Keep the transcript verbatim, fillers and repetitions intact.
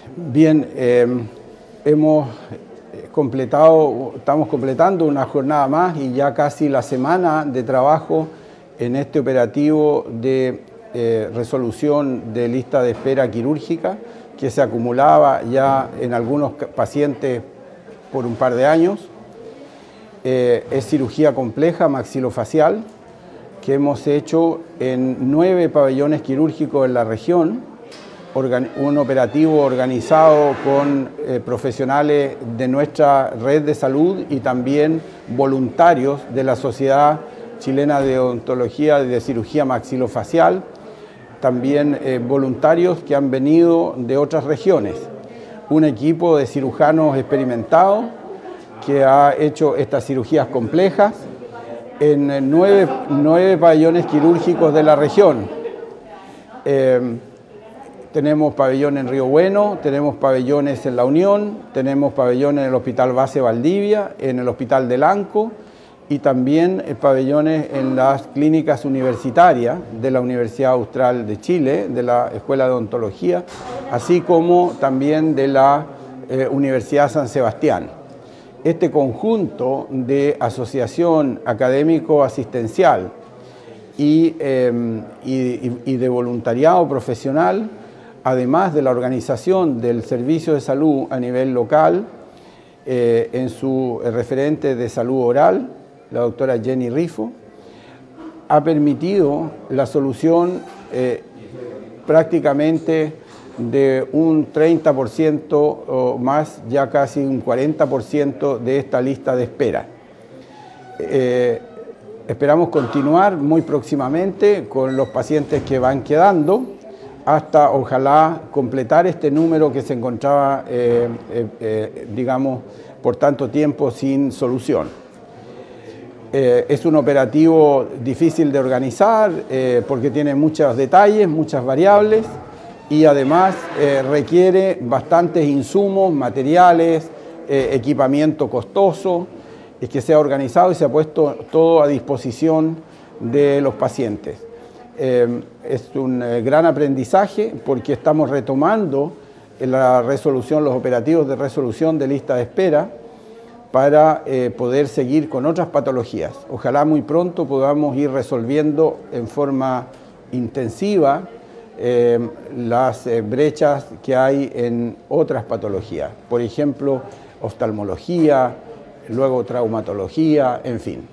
Bien, eh, hemos completado, estamos completando una jornada más y ya casi la semana de trabajo en este operativo de eh, resolución de lista de espera quirúrgica que se acumulaba ya en algunos pacientes por un par de años. Eh, es cirugía compleja maxilofacial que hemos hecho en nueve pabellones quirúrgicos en la región, un operativo organizado con eh, profesionales de nuestra red de salud y también voluntarios de la Sociedad Chilena de Odontología y de Cirugía Maxilofacial, también eh, voluntarios que han venido de otras regiones, un equipo de cirujanos experimentados que ha hecho estas cirugías complejas en nueve, nueve pabellones quirúrgicos de la región. Eh, Tenemos pabellón en Río Bueno, tenemos pabellones en La Unión, tenemos pabellones en el Hospital Base Valdivia, en el Hospital del Anco y también pabellones en las clínicas universitarias de la Universidad Austral de Chile, de la Escuela de Odontología, así como también de la eh, Universidad San Sebastián. Este conjunto de asociación académico-asistencial y, eh, y, y de voluntariado profesional, además de la organización del servicio de salud a nivel local, eh, en su referente de salud oral, la doctora Jenny Rifo, ha permitido la solución eh, prácticamente de un treinta por ciento o más, ya casi un cuarenta por ciento de esta lista de espera. Eh, esperamos continuar muy próximamente con los pacientes que van quedando, hasta ojalá completar este número que se encontraba, eh, eh, eh, digamos, por tanto tiempo sin solución. Eh, es un operativo difícil de organizar eh, porque tiene muchos detalles, muchas variables y además eh, requiere bastantes insumos, materiales, eh, equipamiento costoso, es que se ha organizado y se ha puesto todo a disposición de los pacientes. Eh, es un eh, gran aprendizaje porque estamos retomando la resolución, los operativos de resolución de lista de espera para eh, poder seguir con otras patologías. Ojalá muy pronto podamos ir resolviendo en forma intensiva eh, las eh, brechas que hay en otras patologías, por ejemplo, oftalmología, luego traumatología, en fin.